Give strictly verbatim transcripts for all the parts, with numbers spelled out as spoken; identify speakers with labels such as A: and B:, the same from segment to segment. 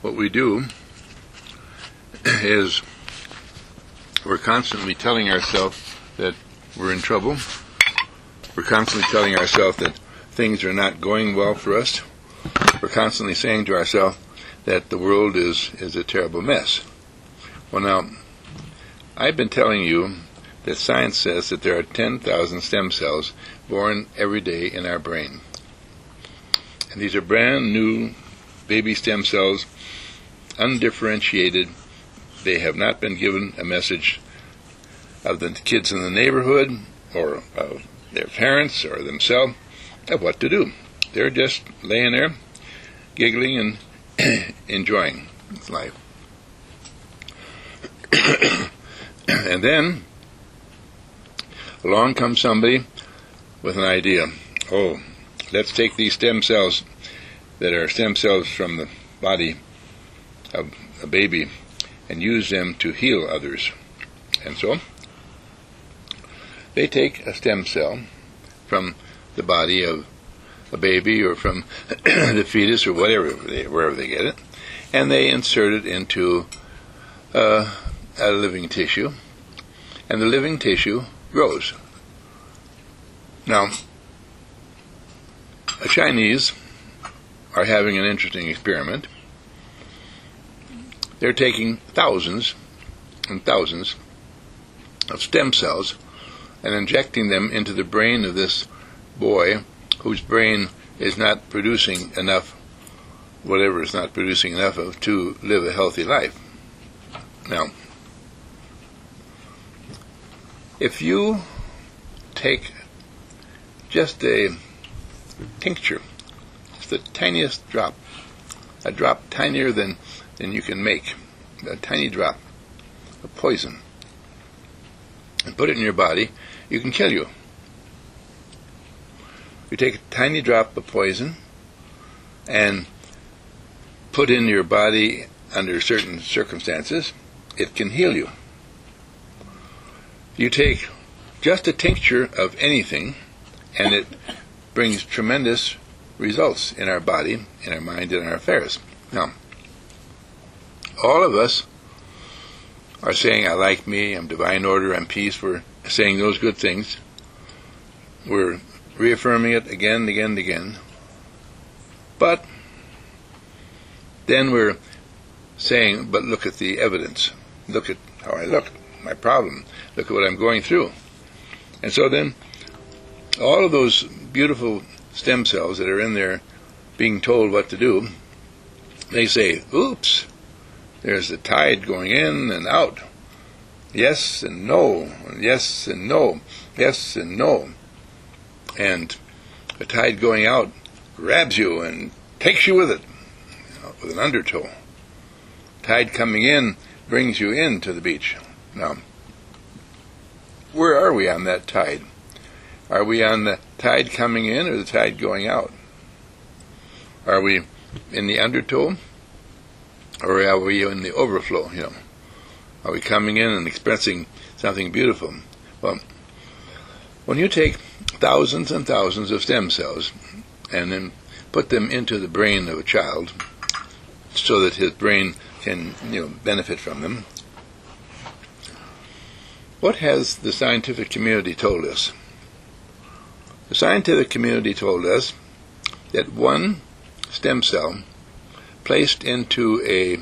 A: what we do is we're constantly telling ourselves that we're in trouble. We're constantly telling ourselves that things are not going well for us. We're constantly saying to ourselves that the world is, is a terrible mess. Well, now, I've been telling you that science says that there are ten thousand stem cells born every day in our brain. And these are brand new baby stem cells, undifferentiated. They have not been given a message of the kids in the neighborhood or of their parents or themselves of what to do. They're just laying there, giggling and enjoying life. And then along comes somebody with an idea. Oh, let's take these stem cells that are stem cells from the body of a baby and use them to heal others. And so they take a stem cell from the body of a baby or from the fetus or whatever, they, wherever they get it, and they insert it into uh, a living tissue, and the living tissue grows. Now, the Chinese are having an interesting experiment. They're taking thousands and thousands of stem cells and injecting them into the brain of this boy whose brain is not producing enough, whatever it's not producing enough of, to live a healthy life. Now, if you take just a tincture, just the tiniest drop, a drop tinier than, than you can make, a tiny drop of poison, and put it in your body, you can kill you. You take a tiny drop of poison and put in your body under certain circumstances, it can heal you. You take just a tincture of anything, and it brings tremendous results in our body, in our mind, and in our affairs. Now, all of us are saying, I like me, I'm divine order, I'm peace. We're saying those good things. We're reaffirming it again and again and again. But then we're saying, but look at the evidence. Look at how I look, my problem. Look at what I'm going through. And so then, all of those beautiful stem cells that are in there being told what to do, they say, oops, there's a tide going in and out. Yes and no, yes and no, yes and no. And the tide going out grabs you and takes you with it, you know, with an undertow. Tide coming in brings you into the beach. Now, where are we on that tide? Are we on the tide coming in or the tide going out? Are we in the undertow or are we in the overflow? You know, are we coming in and expressing something beautiful? Well, when you take thousands and thousands of stem cells and then put them into the brain of a child so that his brain can, you know, benefit from them, what has the scientific community told us? The scientific community told us that one stem cell placed into a,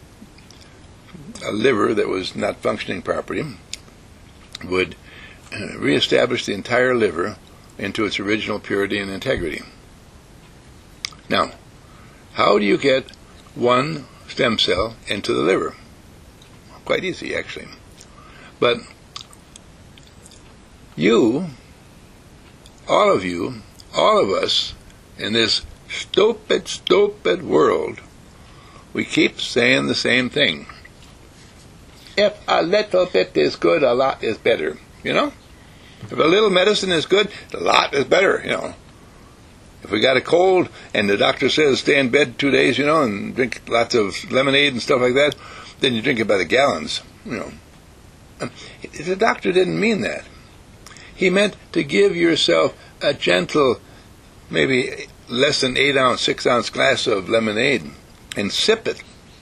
A: a liver that was not functioning properly would uh, reestablish the entire liver into its original purity and integrity. Now, how do you get one stem cell into the liver? Quite easy, actually. But you, all of you, all of us, in this stupid, stupid world, we keep saying the same thing. If a little bit is good, a lot is better. You know? If a little medicine is good, a lot is better, you know. If we got a cold and the doctor says stay in bed two days, you know, and drink lots of lemonade and stuff like that, then you drink it by the gallons, you know. And the doctor didn't mean that. He meant to give yourself a gentle, maybe less than eight ounce, six ounce glass of lemonade and sip it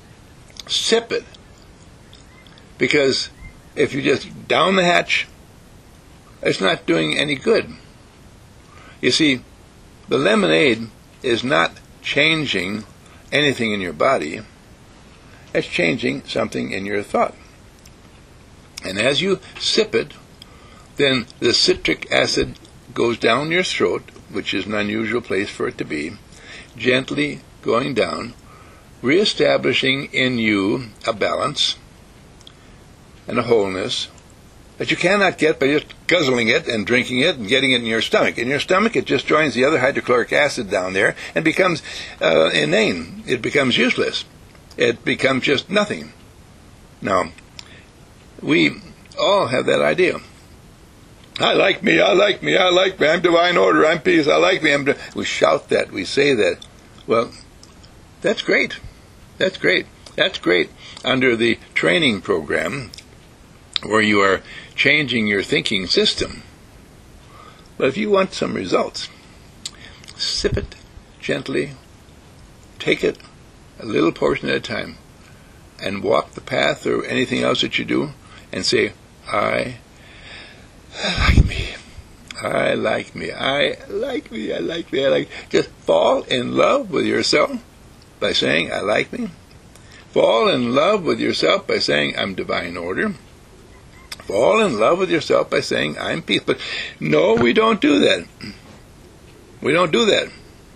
A: sip it. Because if you just down the hatch, it's not doing any good. You see, the lemonade is not changing anything in your body. It's changing something in your thought. And as you sip it, then the citric acid goes down your throat, which is an unusual place for it to be, gently going down, reestablishing in you a balance and a wholeness that you cannot get by just guzzling it and drinking it and getting it in your stomach. In your stomach, it just joins the other hydrochloric acid down there and becomes uh, inane. It becomes useless. It becomes just nothing. Now, we all have that idea. I like me, I like me, I like me, I'm divine order, I'm peace, I like me. I'm di-. We shout that, we say that. Well, that's great. That's great. That's great under the training program where you are changing your thinking system. But if you want some results, sip it gently, take it a little portion at a time, and walk the path or anything else that you do, and say, I like me, I like me, I like me, I like me, I like me. Just fall in love with yourself by saying, I like me. Fall in love with yourself by saying, I'm divine order. Fall in love with yourself by saying, I'm peace. But no, we don't do that. We don't do that.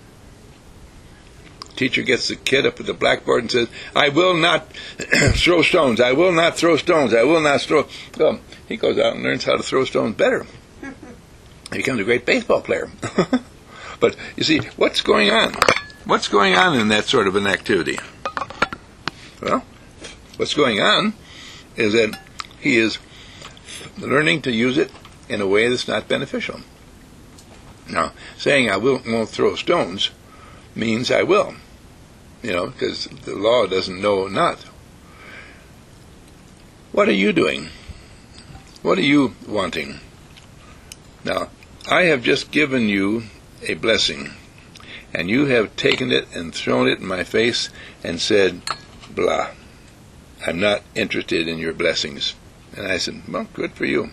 A: Teacher gets the kid up at the blackboard and says, I will not throw stones. I will not throw stones. I will not throw. Well, he goes out and learns how to throw stones better. He becomes a great baseball player. But you see, what's going on? What's going on in that sort of an activity? Well, what's going on is that he is learning to use it in a way that's not beneficial. Now, saying I will, won't throw stones means I will, you know, because the law doesn't know not. What are you doing? What are you wanting? Now, I have just given you a blessing, and you have taken it and thrown it in my face and said, blah, I'm not interested in your blessings. And I said, well, good for you.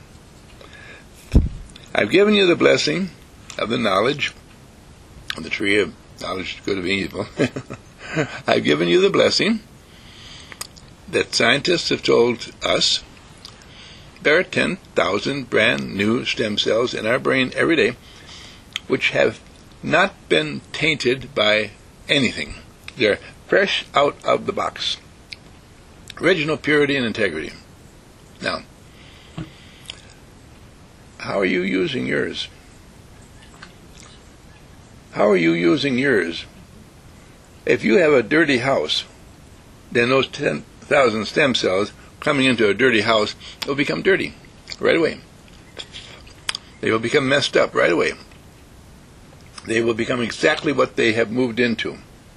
A: I've given you the blessing of the knowledge of the tree of knowledge of good and evil. I've given you the blessing that scientists have told us there are ten thousand brand new stem cells in our brain every day which have not been tainted by anything. They're fresh out of the box. Original purity and integrity. Now, how are you using yours? How are you using yours? If you have a dirty house, then those ten thousand stem cells coming into a dirty house will become dirty right away. They will become messed up right away. They will become exactly what they have moved into.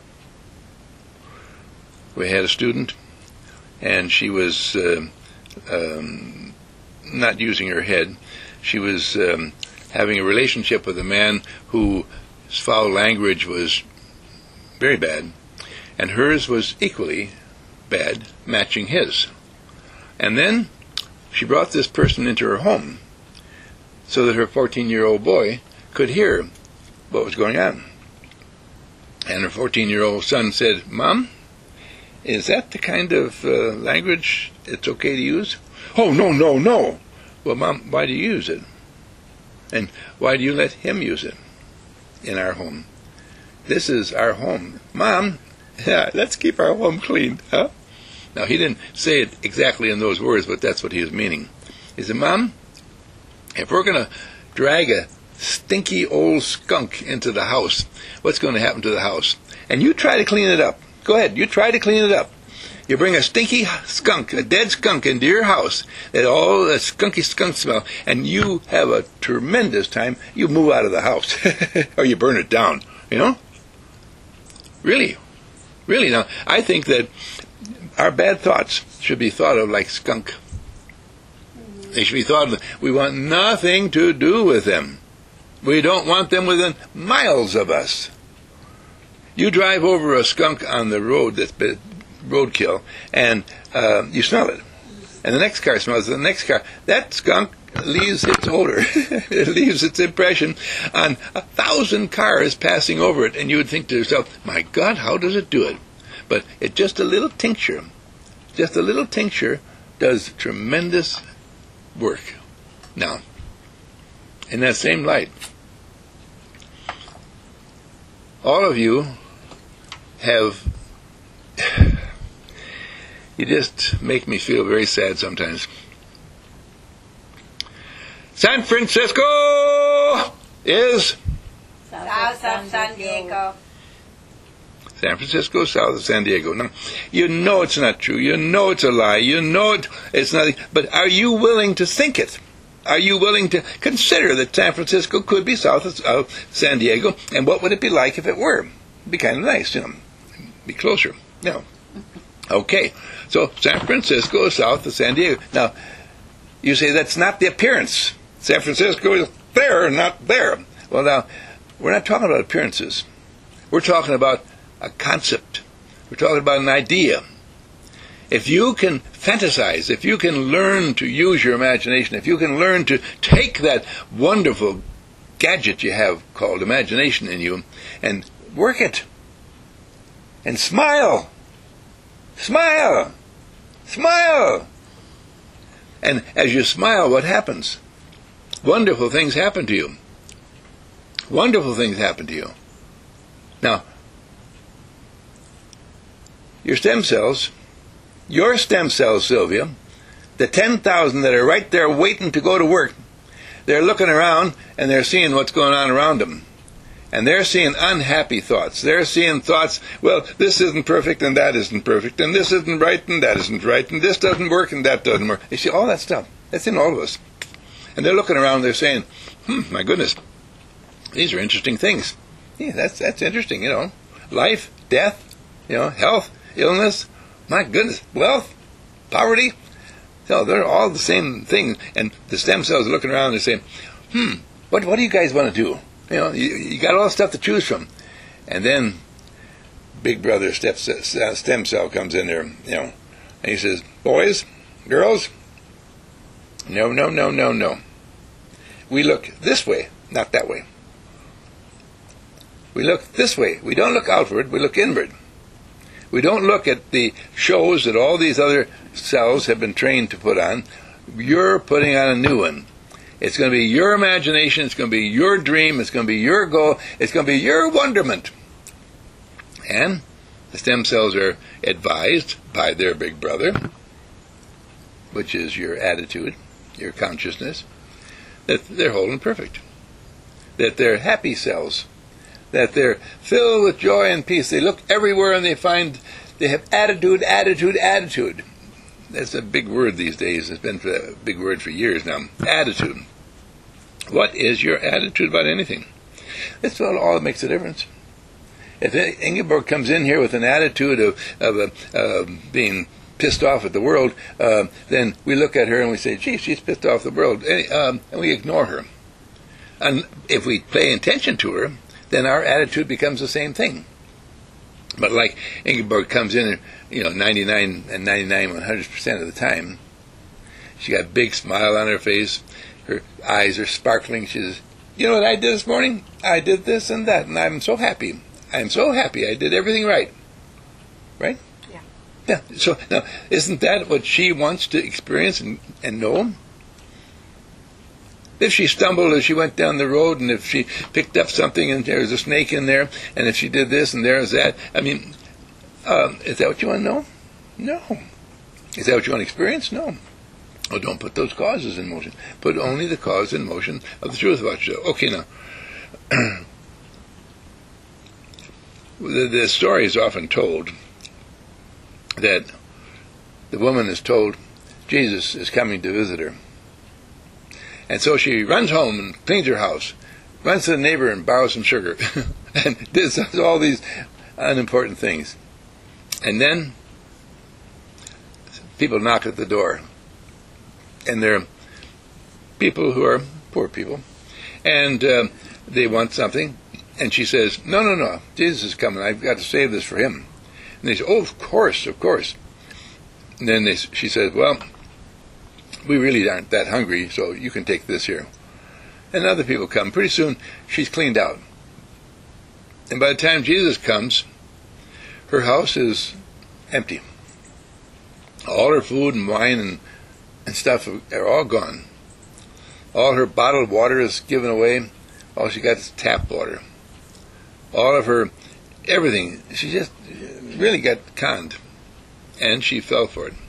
A: We had a student, and she was uh, um, not using her head. She was um, having a relationship with a man whose foul language was very bad, and hers was equally bad, matching his. And then she brought this person into her home so that her fourteen-year-old boy could hear what was going on. And her fourteen-year-old son said, Mom, is that the kind of uh, language it's okay to use? Oh, no, no, no. Well, Mom, why do you use it? And why do you let him use it in our home? This is our home. Mom, yeah, let's keep our home clean, huh? Now, he didn't say it exactly in those words, but that's what he was meaning. He said, Mom, if we're going to drag a stinky old skunk into the house, what's going to happen to the house? And you try to clean it up. Go ahead, you try to clean it up. You bring a stinky skunk, a dead skunk into your house, that all that skunky skunk smell, and you have a tremendous time. You move out of the house, or you burn it down, you know? Really, really. Now, I think that our bad thoughts should be thought of like skunk. They should be thought of, we want nothing to do with them. We don't want them within miles of us. You drive over a skunk on the road that's been roadkill, and uh, you smell it. And the next car smells it, the next car. That skunk leaves its odor. It leaves its impression on a thousand cars passing over it, and you would think to yourself, my God, how does it do it? But it's just a little tincture. Just a little tincture does tremendous work. Now, in that same light, all of you have, you just make me feel very sad sometimes. San Francisco is
B: south of San Diego.
A: San Francisco, south of San Diego. Now, you know it's not true. You know it's a lie. You know it, it's nothing. But are you willing to think it? Are you willing to consider that San Francisco could be south of uh, San Diego? And what would it be like if it were? It'd be kind of nice, you know. Be closer. No. Okay. So San Francisco is south of San Diego. Now, you say that's not the appearance. San Francisco is there, not there. Well, now, we're not talking about appearances. We're talking about a concept. We're talking about an idea. If you can fantasize, if you can learn to use your imagination, if you can learn to take that wonderful gadget you have called imagination in you and work it, and smile, smile, smile. And as you smile, what happens? Wonderful things happen to you. Wonderful things happen to you. Now, your stem cells, your stem cells, Sylvia, the ten thousand that are right there waiting to go to work, they're looking around and they're seeing what's going on around them. And they're seeing unhappy thoughts. They're seeing thoughts, well, this isn't perfect and that isn't perfect, and this isn't right and that isn't right, and this doesn't work and that doesn't work. You see, all that stuff, that's in all of us. And they're looking around, they're saying, hmm, my goodness, these are interesting things. Yeah, that's that's interesting, you know. Life, death, you know, health, illness, my goodness, wealth, poverty. So they're all the same thing. And the stem cells are looking around and they're saying, hmm, what what do you guys want to do? You know, you, you got all the stuff to choose from. And then Big Brother step, stem cell comes in there, you know, and he says, boys, girls, no, no, no, no, no. We look this way, not that way. We look this way. We don't look outward, we look inward. We don't look at the shows that all these other cells have been trained to put on. You're putting on a new one. It's going to be your imagination, it's going to be your dream, it's going to be your goal, it's going to be your wonderment. And the stem cells are advised by their big brother, which is your attitude, your consciousness, that they're whole and perfect, that they're happy cells, that they're filled with joy and peace. They look everywhere and they find they have attitude, attitude, attitude. That's a big word these days. It's been a big word for years now. Attitude. What is your attitude about anything? That's what all makes a difference. If Ingeborg comes in here with an attitude of, of uh, uh, being pissed off at the world, uh, then we look at her and we say, gee, she's pissed off the world, and, um, and we ignore her. And if we pay attention to her, then our attitude becomes the same thing. But like Ingeborg comes in, you know, ninety-nine and ninety-nine, one hundred percent of the time, she got a big smile on her face, her eyes are sparkling, she says, you know what I did this morning? I did this and that, and I'm so happy. I'm so happy I did everything right. Right?
B: Yeah.
A: Yeah. So now, isn't that what she wants to experience and, and know? If she stumbled as she went down the road, and if she picked up something and there was a snake in there, and if she did this and there was that, I mean, um, is that what you want to know? No. Is that what you want to experience? No. Well, don't put those causes in motion. Put only the cause in motion of the truth about yourself. Okay, now, the, the story is often told that the woman is told Jesus is coming to visit her. And so she runs home and cleans her house, runs to the neighbor and borrows some sugar, and does all these unimportant things. And then people knock at the door, and they're people who are poor people, and uh, they want something, and she says, no, no, no, Jesus is coming, I've got to save this for him. And they said, oh, of course, of course. And then they, she said, well, we really aren't that hungry, so you can take this here. And other people come. Pretty soon, she's cleaned out. And by the time Jesus comes, her house is empty. All her food and wine and, and stuff are all gone. All her bottled water is given away. All she got is tap water. All of her, everything, she just really got conned. And she fell for it.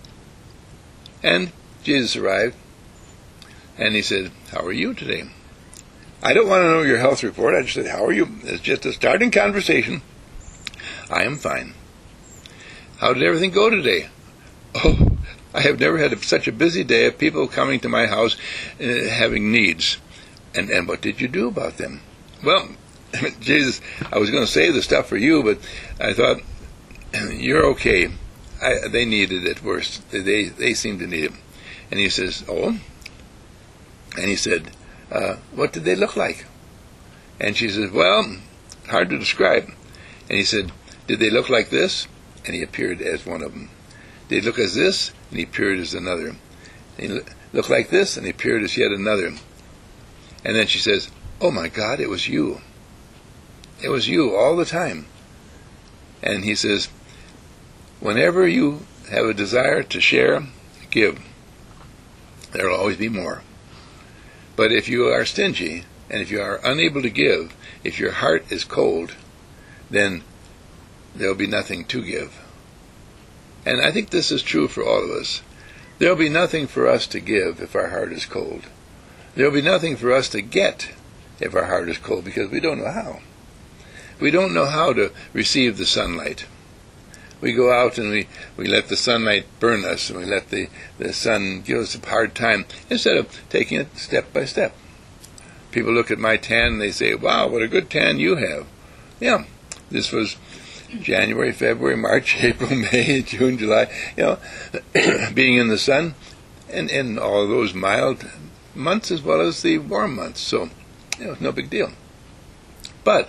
A: And Jesus arrived, and he said, how are you today? I don't want to know your health report. I just said, how are you? It's just a starting conversation. I am fine. How did everything go today? Oh, I have never had such a busy day of people coming to my house uh, having needs. And, and what did you do about them? Well, Jesus, I was going to say the stuff for you, but I thought, you're okay. I, they needed it worse. They, they seemed to need it. And he says, oh? And he said, uh, what did they look like? And she says, well, hard to describe. And he said, did they look like this? And he appeared as one of them. Did they look as this? And he appeared as another. And he looked like this? And he appeared as yet another. And then she says, oh my God, it was you. It was you all the time. And he says, whenever you have a desire to share, give. There will always be more. But if you are stingy, and if you are unable to give, if your heart is cold, then there will be nothing to give. And I think this is true for all of us. There will be nothing for us to give if our heart is cold. There will be nothing for us to get if our heart is cold, because we don't know how. We don't know how to receive the sunlight. We go out and we, we let the sunlight burn us, and we let the, the sun give us a hard time, instead of taking it step by step. People look at my tan and they say, wow, what a good tan you have. Yeah, this was January, February, March, April, May, June, July, you know, being in the sun, and, and all those mild months as well as the warm months. So, you know, no big deal. But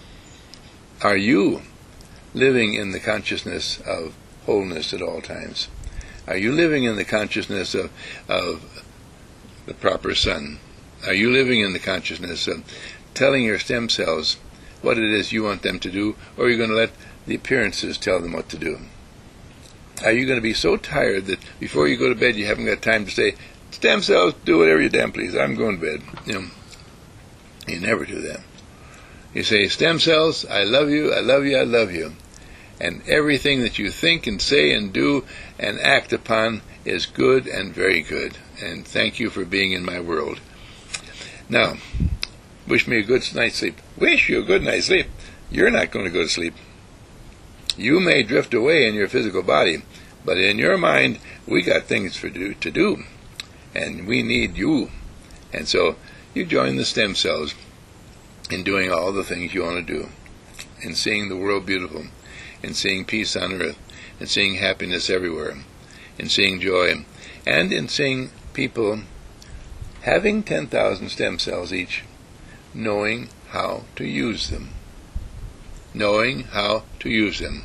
A: are you living in the consciousness of wholeness at all times? Are you living in the consciousness of, of the proper sun? Are you living in the consciousness of telling your stem cells what it is you want them to do, or are you going to let the appearances tell them what to do? Are you going to be so tired that before you go to bed you haven't got time to say, stem cells, do whatever you damn please, I'm going to bed? You know, you never do that. You say, stem cells, I love you, I love you, I love you. And everything that you think and say and do and act upon is good and very good. And thank you for being in my world. Now, wish me a good night's sleep. Wish you a good night's sleep. You're not going to go to sleep. You may drift away in your physical body, but in your mind, we got things for do, to do. And we need you. And so, you join the stem cells in doing all the things you want to do, in seeing the world beautiful, in seeing peace on earth, in seeing happiness everywhere, in seeing joy, and in seeing people having ten thousand stem cells each, knowing how to use them. Knowing how to use them.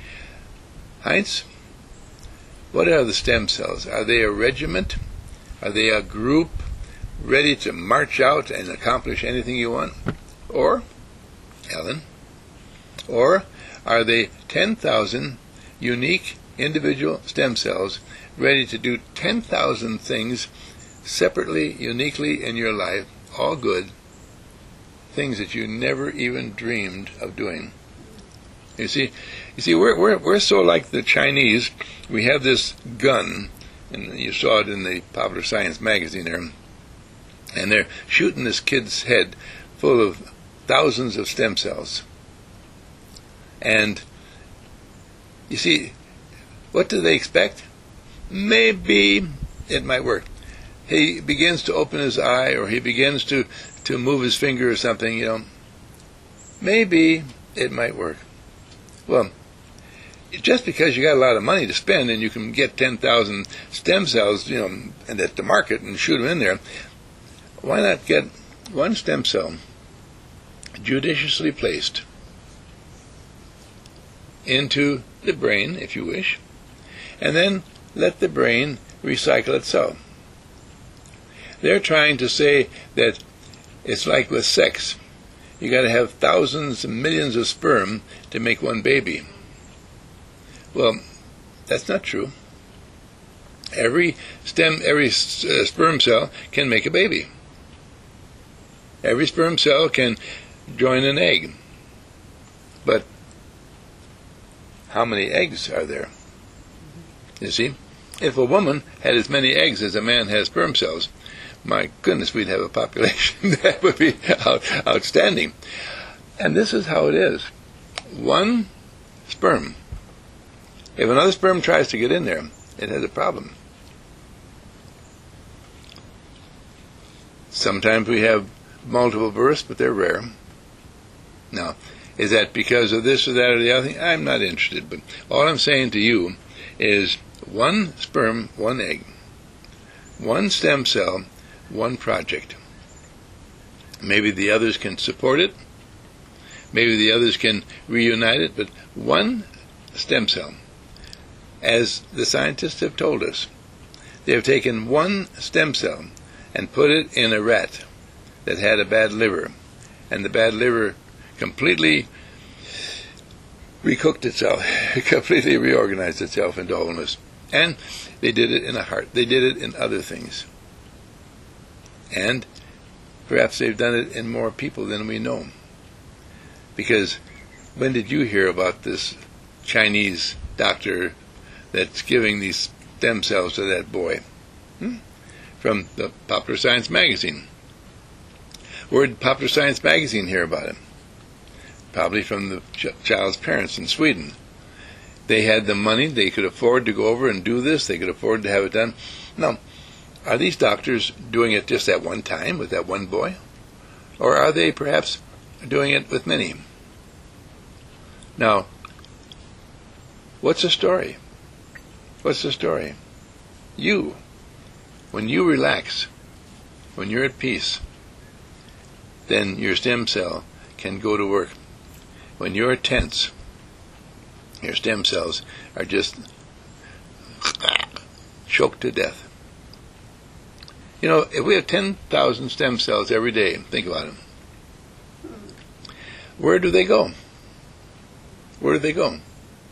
A: Heinz, what are the stem cells? Are they a regiment? Are they a group ready to march out and accomplish anything you want? Or, Ellen, or are they ten thousand unique individual stem cells ready to do ten thousand things separately, uniquely in your life, all good, things that you never even dreamed of doing? You see, you see, we're we're we're so like the Chinese. We have this gun, and you saw it in the Popular Science magazine there, and they're shooting this kid's head full of thousands of stem cells. And you see, what do they expect? Maybe it might work. He begins to open his eye, or he begins to, to move his finger or something, you know. Maybe it might work. Well, just because you got a lot of money to spend and you can get ten thousand stem cells, you know, and at the market and shoot them in there, why not get one stem cell judiciously placed into the brain, if you wish, and then let the brain recycle itself. They're trying to say that it's like with sex. You got to have thousands and millions of sperm to make one baby. Well, that's not true. Every stem, every uh, sperm cell can make a baby. Every sperm cell can join an egg. But how many eggs are there? You see, if a woman had as many eggs as a man has sperm cells, my goodness, we'd have a population that would be out, outstanding. And this is how it is. One sperm. If another sperm tries to get in there, it has a problem. Sometimes we have multiple births, but they're rare. Now, is that because of this or that or the other thing? I'm not interested, but all I'm saying to you is one sperm, one egg. One stem cell, one project. Maybe the others can support it. Maybe the others can reunite it, but one stem cell. As the scientists have told us, they have taken one stem cell and put it in a rat that had a bad liver, and the bad liver completely recooked itself, completely reorganized itself into wholeness. And they did it in a heart. They did it in other things. And perhaps they've done it in more people than we know. Because when did you hear about this Chinese doctor that's giving these stem cells to that boy? Hmm? From the Popular Science magazine. Where did Popular Science magazine hear about it? Probably from the ch- child's parents in Sweden. They had the money, they could afford to go over and do this, they could afford to have it done. Now, are these doctors doing it just at one time with that one boy? Or are they perhaps doing it with many? Now, what's the story? What's the story? You, when you relax, when you're at peace, then your stem cell can go to work. When you're tense, your stem cells are just choked to death. You know, if we have ten thousand stem cells every day, think about them. Where do they go? Where do they go?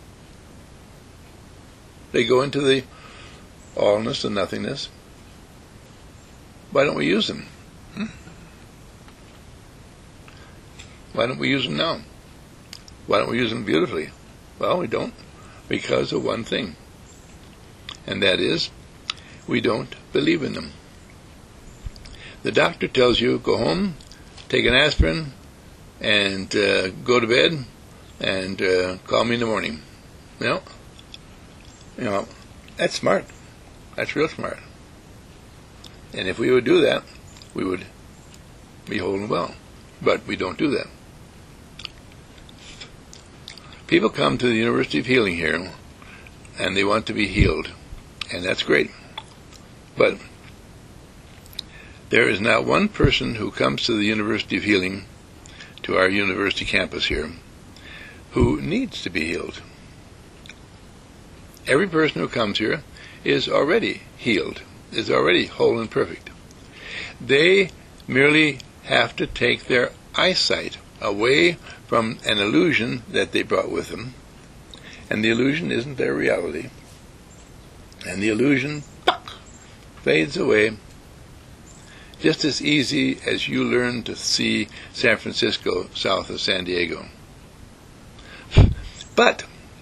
A: They go into the allness and nothingness. Why don't we use them? Hmm? Why don't we use them now? Why don't we use them beautifully? Well, we don't, because of one thing, and that is, we don't believe in them. The doctor tells you, go home, take an aspirin, and uh, go to bed, and uh, call me in the morning. You know, you know, that's smart. That's real smart. And if we would do that, we would be whole and well. But we don't do that. People come to the University of Healing here, and they want to be healed, and that's great. But there is not one person who comes to the University of Healing, to our university campus here, who needs to be healed. Every person who comes here is already healed, is already whole and perfect. They merely have to take their eyesight away from an illusion that they brought with them, and the illusion isn't their reality, and the illusion fades away just as easy as you learn to see San Francisco south of San Diego. But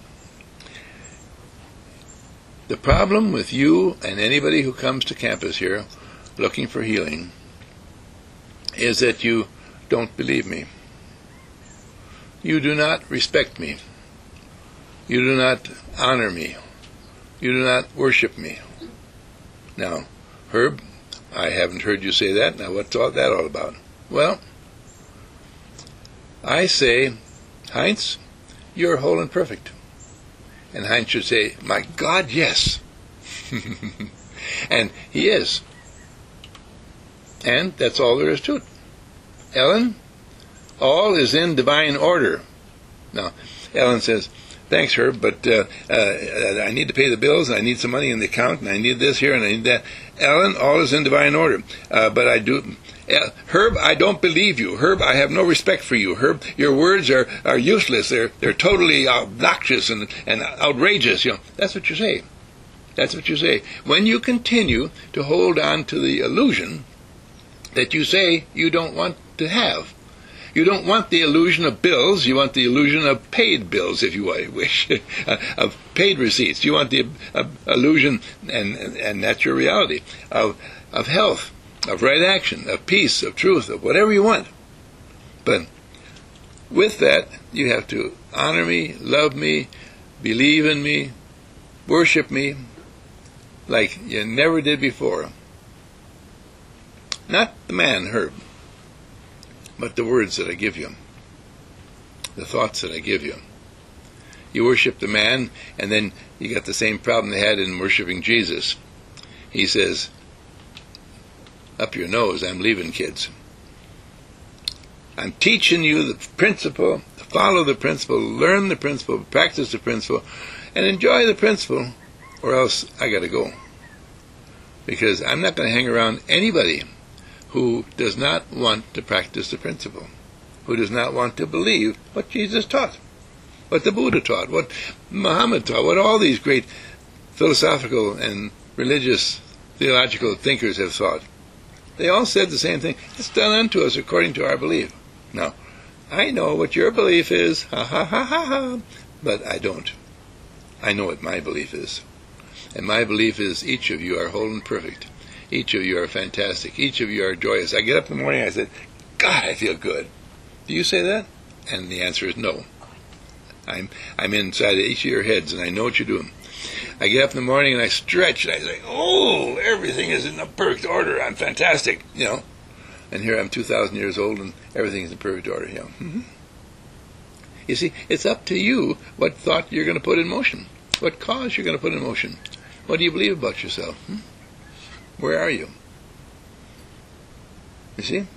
A: the problem with you and anybody who comes to campus here looking for healing is that you don't believe me. You do not respect me. You do not honor me. You do not worship me. Now, Herb, I haven't heard you say that. Now, what's all that all about? Well, I say, Heinz, you're whole and perfect. And Heinz should say, my God, yes. And he is. And that's all there is to it. Ellen, all is in divine order. Now, Ellen says, thanks, Herb, but uh, uh, I need to pay the bills, and I need some money in the account, and I need this here, and I need that. Ellen, all is in divine order. Uh, but I do... Uh, Herb, I don't believe you. Herb, I have no respect for you. Herb, your words are, are useless. They're they're totally obnoxious and, and outrageous. You know, that's what you say. That's what you say. When you continue to hold on to the illusion that you say you don't want to have. You don't want the illusion of bills. You want the illusion of paid bills, if you wish, of paid receipts. You want the uh, illusion, and and that's your reality, of of health, of right action, of peace, of truth, of whatever you want. But with that, you have to honor me, love me, believe in me, worship me like you never did before. Not the man, Herb, but the words that I give you, the thoughts that I give you. You worship the man, and then you got the same problem they had in worshiping Jesus. He says, up your nose, I'm leaving, kids. I'm teaching you the principle, follow the principle, learn the principle, practice the principle, and enjoy the principle, or else I got to go. Because I'm not going to hang around anybody who does not want to practice the principle, who does not want to believe what Jesus taught, what the Buddha taught, what Muhammad taught, what all these great philosophical and religious theological thinkers have thought. They all said the same thing. It's done unto us according to our belief. Now, I know what your belief is, ha ha ha ha ha, but I don't. I know what my belief is. And my belief is each of you are whole and perfect. Each of you are fantastic. Each of you are joyous. I get up in the morning and I said, God, I feel good. Do you say that? And the answer is no. I'm I'm inside of each of your heads, and I know what you're doing. I get up in the morning and I stretch, and I say, oh, everything is in the perfect order. I'm fantastic, you know. And here I'm two thousand years old, and everything is in perfect order, you know. Mm-hmm. You see, it's up to you what thought you're going to put in motion, what cause you're going to put in motion. What do you believe about yourself? Hmm? Where are you? You see?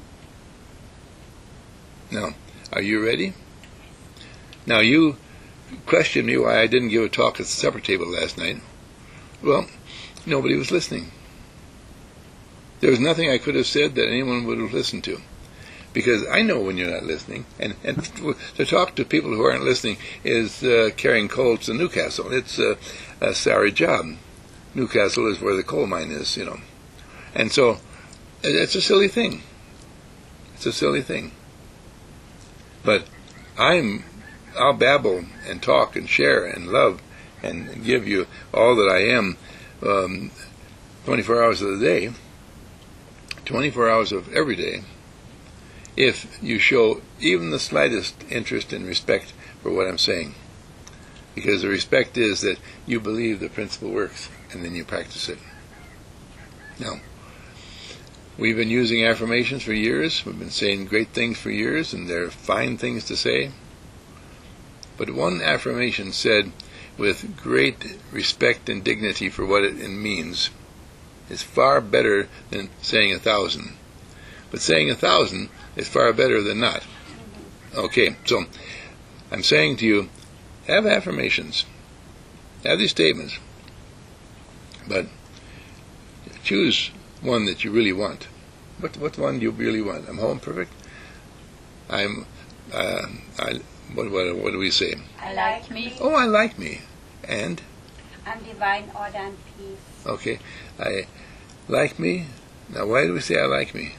A: Now, are you ready? Now, you questioned me why I didn't give a talk at the supper table last night. Well, nobody was listening. There was nothing I could have said that anyone would have listened to. Because I know when you're not listening. And, and to talk to people who aren't listening is uh, carrying coal to Newcastle. It's uh, a sorry job. Newcastle is where the coal mine is, you know. And so, it's a silly thing. It's a silly thing. But I'm... I'll babble and talk and share and love and give you all that I am um, twenty-four hours of the day, twenty-four hours of every day, if you show even the slightest interest and respect for what I'm saying. Because the respect is that you believe the principle works, and then you practice it. Now, we've been using affirmations for years. We've been saying great things for years, and they're fine things to say. But one affirmation said with great respect and dignity for what it means is far better than saying a thousand. But saying a thousand is far better than not. Okay, so I'm saying to you, have affirmations. Have these statements. But choose one that you really want. What what one do you really want? I'm whole and perfect. I'm uh, I What, what, what do we say?
B: I like me.
A: Oh, I like me. And?
B: I'm divine order and peace.
A: Okay. I like me. Now, why do we say I like me?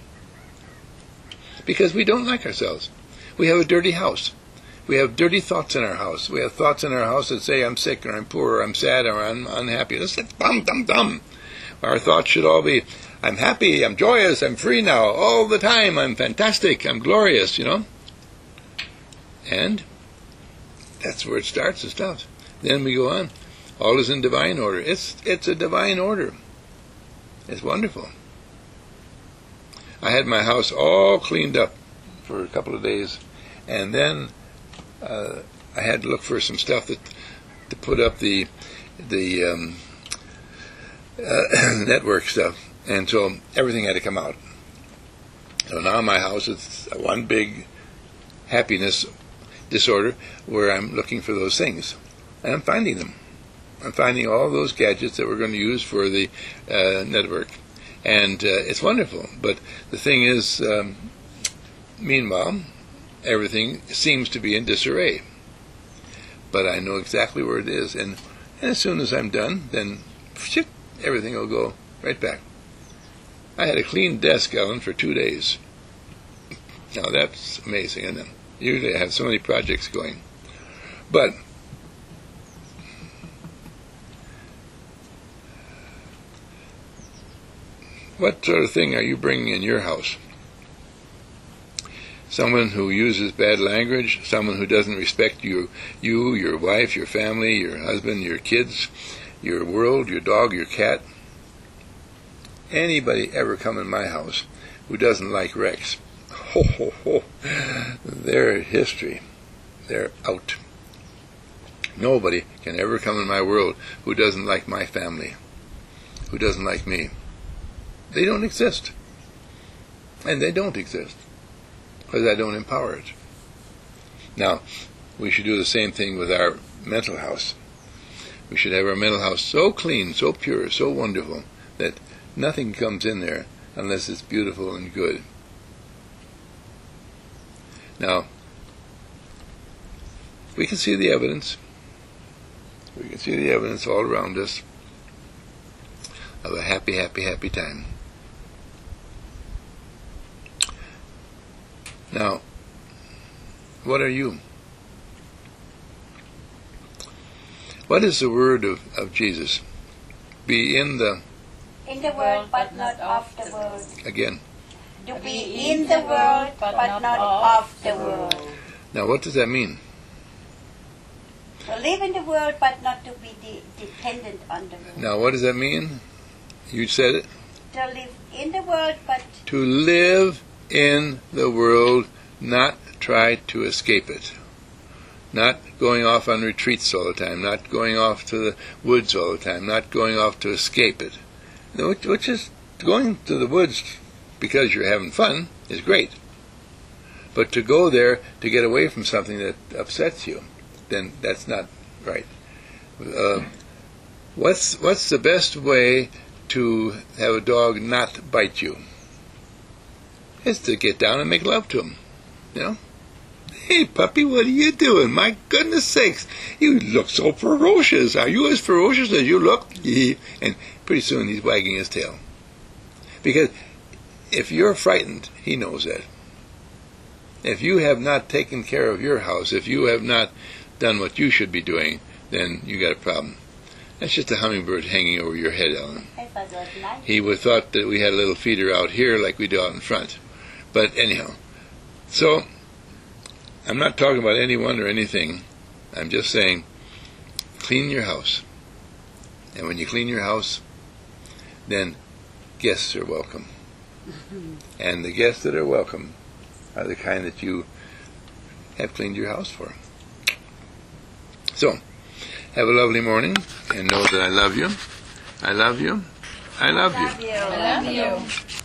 A: Because we don't like ourselves. We have a dirty house. We have dirty thoughts in our house. We have thoughts in our house that say I'm sick or I'm poor or I'm sad or I'm unhappy. That's like dum, dum, dum. Our thoughts should all be, I'm happy, I'm joyous, I'm free now, all the time, I'm fantastic, I'm glorious, you know. And that's where it starts and stops. Then we go on. All is in divine order. It's it's a divine order. It's wonderful. I had my house all cleaned up for a couple of days, and then uh, I had to look for some stuff that to put up the the um, uh, network stuff, and so everything had to come out. So now my house is one big happiness. disorder where I'm looking for those things. And I'm finding them. I'm finding all those gadgets that we're going to use for the uh, network. And uh, it's wonderful. But the thing is, um, meanwhile, everything seems to be in disarray. But I know exactly where it is. And, and as soon as I'm done, then shit, everything will go right back. I had a clean desk, Ellen, for two days. Now that's amazing, isn't it? Usually I have so many projects going. But what sort of thing are you bringing in your house? Someone who uses bad language, someone who doesn't respect you, you, your wife, your family, your husband, your kids, your world, your dog, your cat. Anybody ever come in my house who doesn't like Rex, ho, ho, ho, they're history. They're out. Nobody can ever come in my world who doesn't like my family, who doesn't like me. They don't exist. And they don't exist because I don't empower it. Now, we should do the same thing with our mental house. We should have our mental house so clean, so pure, so wonderful that nothing comes in there unless it's beautiful and good. Now, we can see the evidence. We can see the evidence all around us of a happy, happy, happy time. Now, what are you? What is the word of, of Jesus? Be in the
B: In the world, but not of the world.
A: Again.
B: To be in the world, but not of the world.
A: Now, what does that mean?
B: To live in the world, but not to be de- dependent on the world.
A: Now, what does that mean? You said it.
B: To live in the world, but
A: To live in the world, not try to escape it. Not going off on retreats all the time, not going off to the woods all the time, not going off to escape it. Which, which is, going to the woods because you're having fun is great. But to go there to get away from something that upsets you, then that's not right. Uh, what's what's the best way to have a dog not bite you? It's to get down and make love to him. You know? Hey, puppy, what are you doing? My goodness sakes, you look so ferocious. Are you as ferocious as you look? And pretty soon he's wagging his tail. Because if you're frightened, he knows that. If you have not taken care of your house, if you have not done what you should be doing, then you got a problem. That's just a hummingbird hanging over your head, Ellen. He would have thought that we had a little feeder out here like we do out in front. But anyhow, so I'm not talking about anyone or anything. I'm just saying, clean your house. And when you clean your house, then guests are welcome. And the guests that are welcome are the kind that you have cleaned your house for. So, have a lovely morning, and know that I love you. I love you. I love you.
B: love you.
C: I love you.